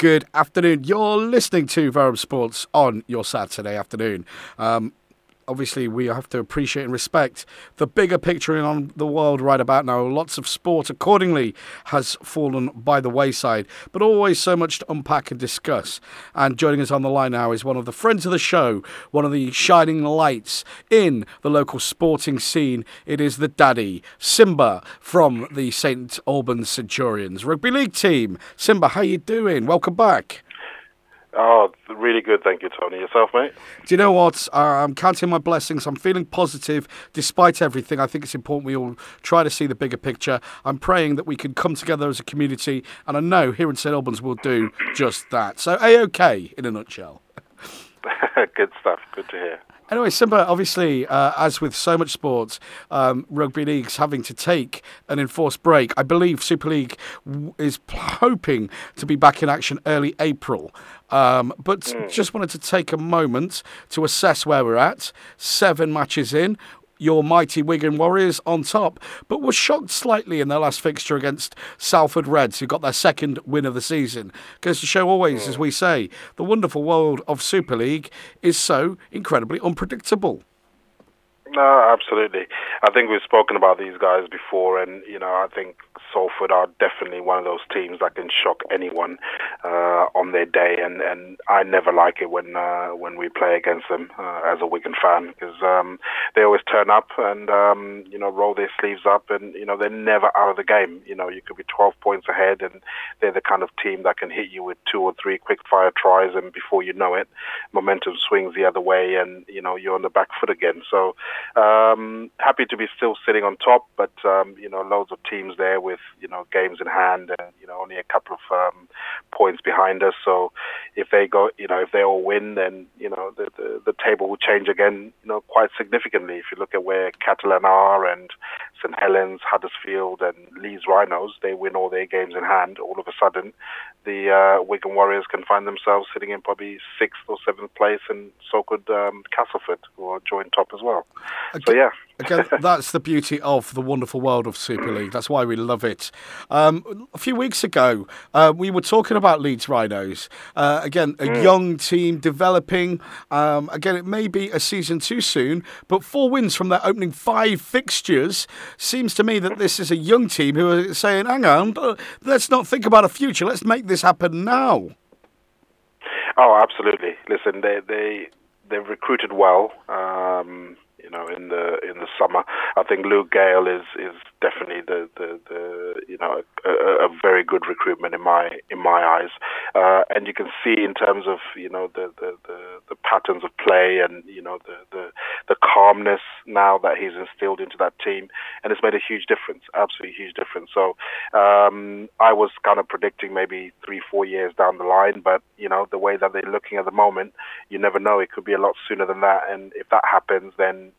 good afternoon. You're listening to Verum Sports on your Saturday afternoon. Obviously, we have to appreciate and respect the bigger picture on the world right about now. Lots of sport, accordingly, has fallen by the wayside, but always so much to unpack and discuss. And joining us on the line now is one of the friends of the show, one of the shining lights in the local sporting scene. It is the daddy, Simba, from the St Albans Centurions Rugby League team. Simba, how you doing? Welcome back. Oh, really good. Thank you, Tony. Yourself, mate? Do you know what? I'm counting my blessings. I'm feeling positive despite everything. I think it's important we all try to see the bigger picture. I'm praying that we can come together as a community, and I know here in St Albans we'll do just that. So, A-OK in a nutshell. Good stuff. Good to hear. Anyway, Simba, obviously, as with so much sports, rugby league's having to take an enforced break. I believe Super League is hoping to be back in action early April. But just wanted to take a moment to assess where we're at. 7 matches in. Your mighty Wigan Warriors on top, but were shocked slightly in their last fixture against Salford Reds, who got their second win of the season. Goes to show always, as we say, the wonderful world of Super League is so incredibly unpredictable. No, absolutely. I think we've spoken about these guys before, and I think Salford are definitely one of those teams that can shock anyone on their day, and I never like it when we play against them as a Wigan fan, because they always turn up and roll their sleeves up, and they're never out of the game. You could be 12 points ahead, and they're the kind of team that can hit you with 2 or 3 quick fire tries, and before you know it, momentum swings the other way, and you're on the back foot again. So happy to be still sitting on top, but loads of teams there with games in hand, and only a couple of points behind us. So if they go, if they all win, then the table will change again, quite significantly. If you look at where Catalan are and St Helens, Huddersfield, and Leeds Rhinos, they win all their games in hand. All of a sudden, the Wigan Warriors can find themselves sitting in probably 6th or 7th place, and so could Castleford, who are joint top as well. So yeah. Again, that's the beauty of the wonderful world of Super League. That's why we love it. A few weeks ago, we were talking about Leeds Rhinos. Again, a young team developing. Again, it may be a season too soon, but 4 wins from their opening 5 fixtures seems to me that this is a young team who are saying, hang on, let's not think about a future. Let's make this happen now. Oh, absolutely. Listen, they've recruited well. In the summer, I think Luke Gale is definitely a very good recruitment in my eyes, and you can see in terms of the patterns of play and the calmness now that he's instilled into that team, and it's made a huge difference, absolutely huge difference. So I was kind of predicting maybe 3-4 years down the line, but the way that they're looking at the moment, you never know, it could be a lot sooner than that, and if that happens, then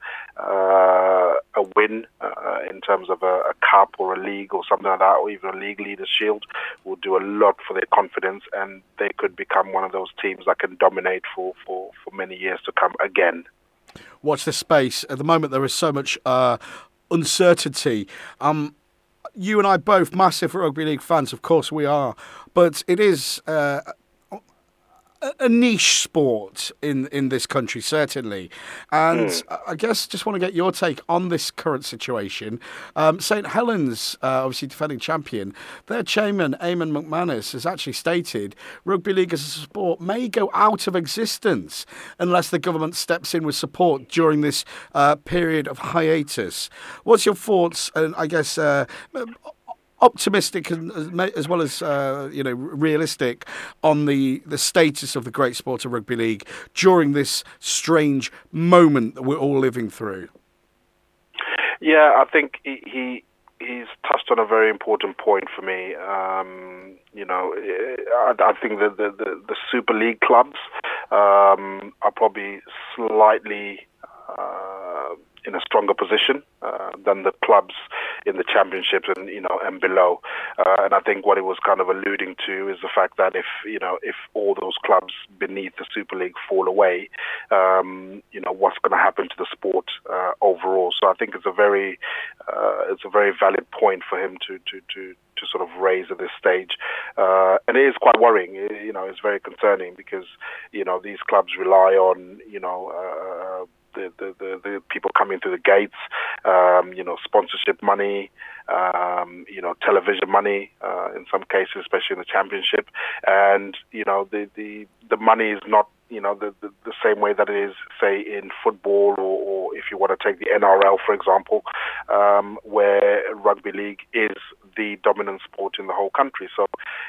a win in terms of a cup or a league or something like that, or even a league leaders shield, will do a lot for their confidence, and they could become one of those teams that can dominate for many years to come again. Watch this space. At the moment, there is so much uncertainty. You and I both massive rugby league fans, of course we are, but it is a niche sport in this country, certainly. And I guess just want to get your take on this current situation. St Helens, obviously defending champion, their chairman, Eamon McManus, has actually stated rugby league as a sport may go out of existence unless the government steps in with support during this period of hiatus. What's your thoughts, and I guess optimistic as well as realistic on the status of the great sport of rugby league during this strange moment that we're all living through? Yeah, I think he's touched on a very important point for me. I think that the Super League clubs are probably slightly in a stronger position than the clubs in the championships and below. And I think what it was kind of alluding to is the fact that if all those clubs beneath the Super League fall away, what's going to happen to the sport overall. So I think it's a very valid point for him to sort of raise at this stage, and it is quite worrying. It's very concerning because these clubs rely on the people coming through the gates, sponsorship money, television money, in some cases, especially in the championship, and the money is not the same way that it is, say, in football, or if you want to take the NRL, for example, where rugby league is the dominant sport in the whole country. So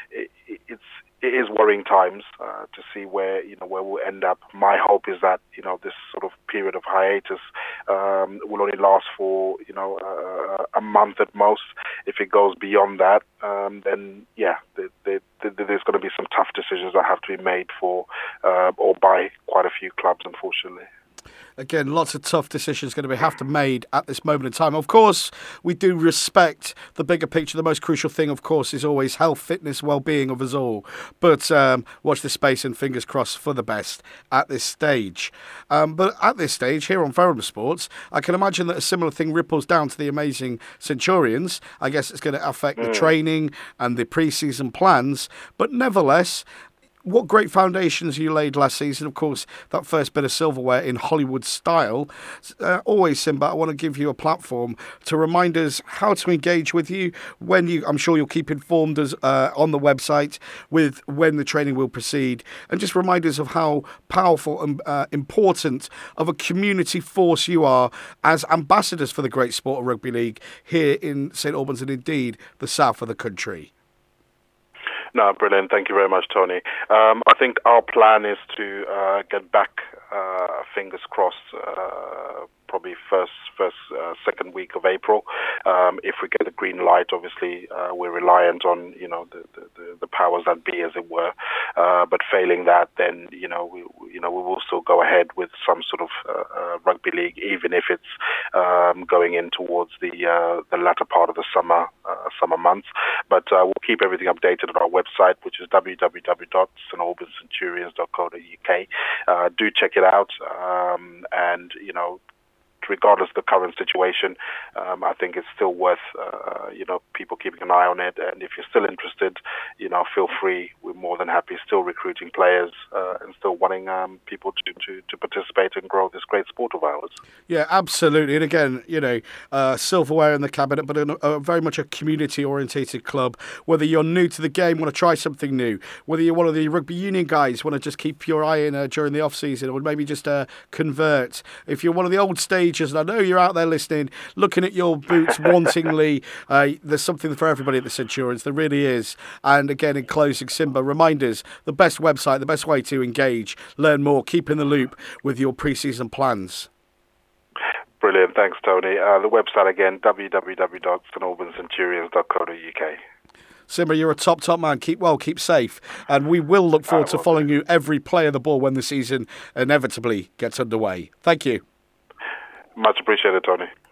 it is worrying times to see where we'll end up. My hope is that this sort of period of hiatus will only last for a month at most. If it goes beyond that, then there's going to be some tough decisions that have to be made for or by quite a few clubs, unfortunately. Again, lots of tough decisions going to have to be made at this moment in time. Of course, we do respect the bigger picture. The most crucial thing, of course, is always health, fitness, well-being of us all. But watch this space and fingers crossed for the best at this stage. But at this stage, here on Ferrum Sports, I can imagine that a similar thing ripples down to the amazing Centurions. I guess it's going to affect the training and the pre-season plans. But nevertheless, what great foundations you laid last season. Of course, that first bit of silverware in Hollywood style. Always, Simba, I want to give you a platform to remind us how to engage with you. I'm sure you'll keep informed us on the website with when the training will proceed. And just remind us of how powerful and important of a community force you are as ambassadors for the great sport of rugby league here in St Albans and indeed the south of the country. No, brilliant. Thank you very much, Tony. I think our plan is to get back, fingers crossed, probably second week of April. If we get the green light, obviously we're reliant on the powers that be, as it were. But failing that, then we will still go ahead with some sort of rugby league, even if it's going in towards the latter part of the summer months. But we'll keep everything updated on our website, which is www.stalbancenturions.co.uk. Do check it out, and regardless of the current situation, I think it's still worth people keeping an eye on it. And if you're still interested, feel free. We're more than happy, still recruiting players and still wanting people to participate and grow this great sport of ours. Yeah, absolutely. And again, silverware in the cabinet, but very much a community-orientated club. Whether you're new to the game, want to try something new, whether you're one of the rugby union guys, want to just keep your eye in during the off-season, or maybe just convert. If you're one of the old stages, and I know you're out there listening, looking at your boots wantingly, there's something for everybody at the Centurions. There really is. And again, in closing, Simba, reminders, the best website, the best way to engage, learn more, keep in the loop with your pre-season plans. Brilliant. Thanks, Tony. The website again, www.stalbancenturions.co.uk. Simba, you're a top man. Keep well, keep safe. And we will look forward to following you every play of the ball when the season inevitably gets underway. Thank you. Much appreciated, Tony.